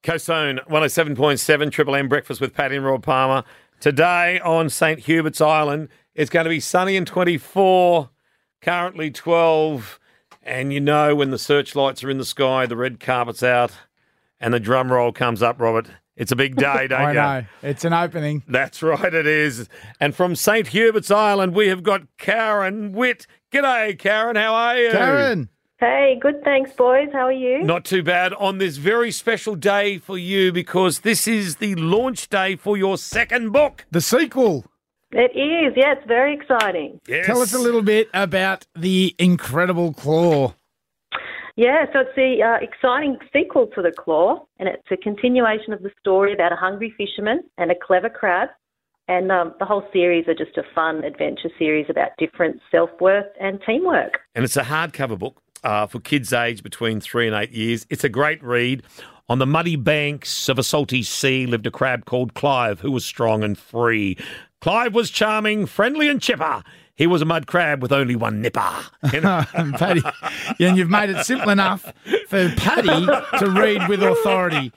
Coastone 107.7 Triple M Breakfast with Patty and Rob Palmer. Today on St Hubert's Island, it's going to be sunny and 24, currently 12. And you know when the searchlights are in the sky, the red carpet's out, and the drum roll comes up, Robert. It's a big day, don't you? I know. It's an opening. That's right, it is. And from St Hubert's Island, we have got Karen Witt. G'day, Karen. How are you? Karen. Hey, good, thanks, boys. How are you? Not too bad on this very special day for you because this is the launch day for your second book. The sequel. It is, yeah, it's very exciting. Yes. Tell us a little bit about The Incredible Claw. Yeah, so it's the exciting sequel to The Claw, and it's a continuation of the story about a hungry fisherman and a clever crab. And the whole series are just a fun adventure series about different self-worth and teamwork. And it's a hardcover book for kids aged between 3 and 8 years. It's a great read. On the muddy banks of a salty sea lived a crab called Clive, who was strong and free. Clive was charming, friendly and chipper. He was a mud crab with only one nipper. You know? Paddy, yeah, and you've made it simple enough for Paddy to read with authority.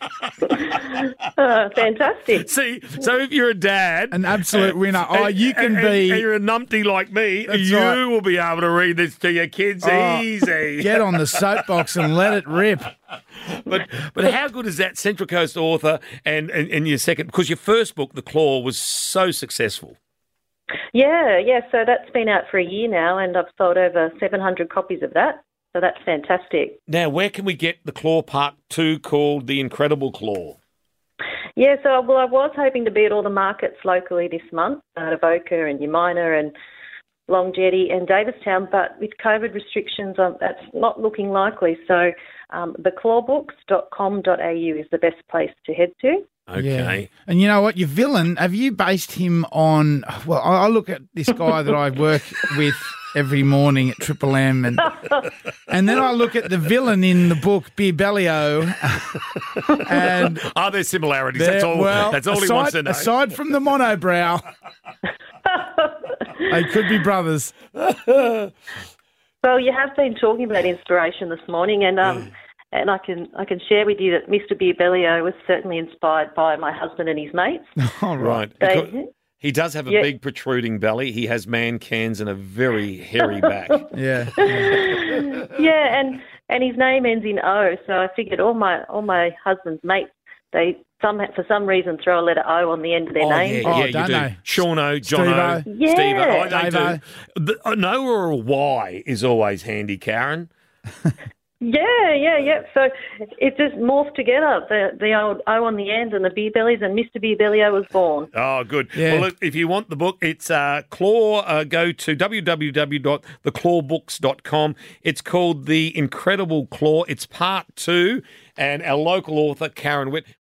Fantastic. See, so if you're a dad... An absolute winner. Oh, you can and be... you're a numpty like me, That's you right. will be able to read this to your kids easy. Get on the soapbox and let it rip. But how good is that Central Coast author and your second... Because your first book, The Claw, was so successful. Yeah, so that's been out for a year now, and I've sold over 700 copies of that. So that's fantastic. Now, where can we get The Claw Part 2 called The Incredible Claw? Yeah, so I was hoping to be at all the markets locally this month, at Avoca and Umina and Long Jetty and Davistown, but with COVID restrictions, that's not looking likely. So theclawbooks.com.au is the best place to head to. Okay. Yeah. And you know what? Your villain, have you based him on... Well, I look at this guy that I work with every morning at Triple M, and then I look at the villain in the book, Beerbellio. And Are there similarities? That's all he wants to know. Aside from the monobrow, they could be brothers. Well, you have been talking about inspiration this morning, and I can share with you that Mr. Beerbellio was certainly inspired by my husband and his mates. All right. He does have a big protruding belly. He has man cans and a very hairy back. Yeah. Yeah, and his name ends in O, so I figured all my husband's mates, they for some reason throw a letter O on the end of their name. Yeah, Oh, you don't do. they? Shauno, Jono, Steve-O. Yeah. Steve-O. They Dave-O. do. An O or a Y is always handy, Karen. Yeah. So it just morphed together, the old O on the end and the Beerbellies, and Mr. Beerbellio was born. Oh, good. Yeah. Well, look, if you want the book, it's Claw. Go to www.theclawbooks.com. It's called The Incredible Claw. It's part 2, and our local author, Karen Witt,